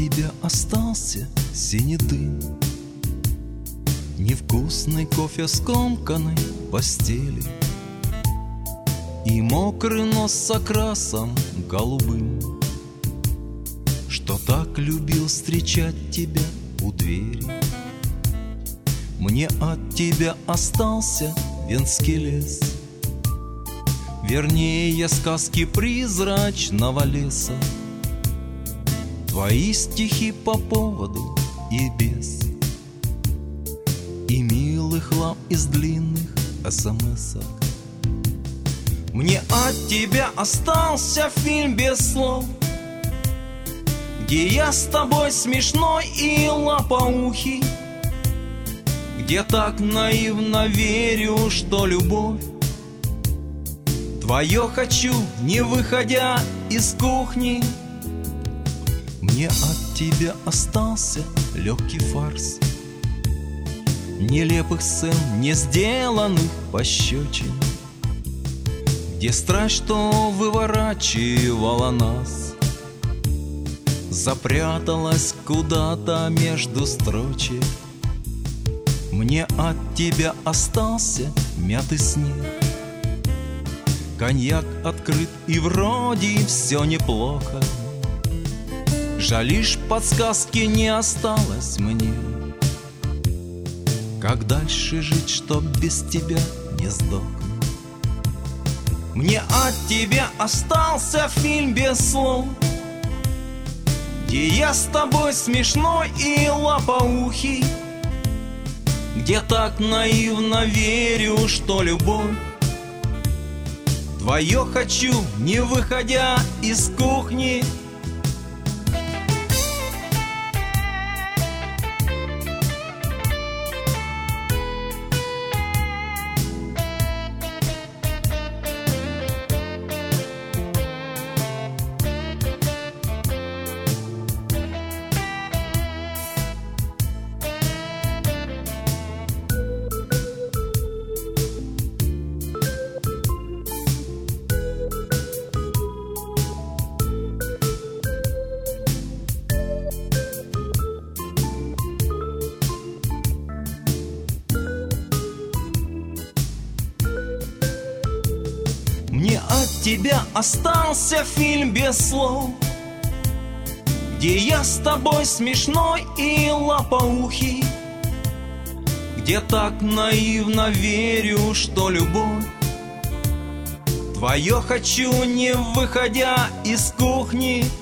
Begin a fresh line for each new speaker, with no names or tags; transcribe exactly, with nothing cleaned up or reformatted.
тебя остался синий дым, невкусный кофе скомканной постели и мокрый нос с окрасом голубым, что так любил встречать тебя у двери. Мне от тебя остался венский лес, вернее, сказки призрачного леса, твои стихи по поводу и без, и милый хлам из длинных смс-ок. Мне от тебя остался фильм без слов, где я с тобой смешной и лопоухий, где так наивно верю, что любовь твое хочу, не выходя из кухни. Мне от тебя остался легкий фарс нелепых сцен, не сделанных пощечин, где страсть, что выворачивала нас, запряталась куда-то между строчек. Мне от тебя остался мятый снег, коньяк открыт и вроде все неплохо. Жалишь, подсказки не осталось мне, как дальше жить, чтоб без тебя не сдохнуть. Мне от тебя остался фильм без слов, где я с тобой смешной и лопоухий, где так наивно верю, что любовь твое хочу, не выходя из кухни. Мне от тебя остался фильм без слов, где я с тобой смешной и лопоухий, где так наивно верю, что любовь твое хочу, не выходя из кухни.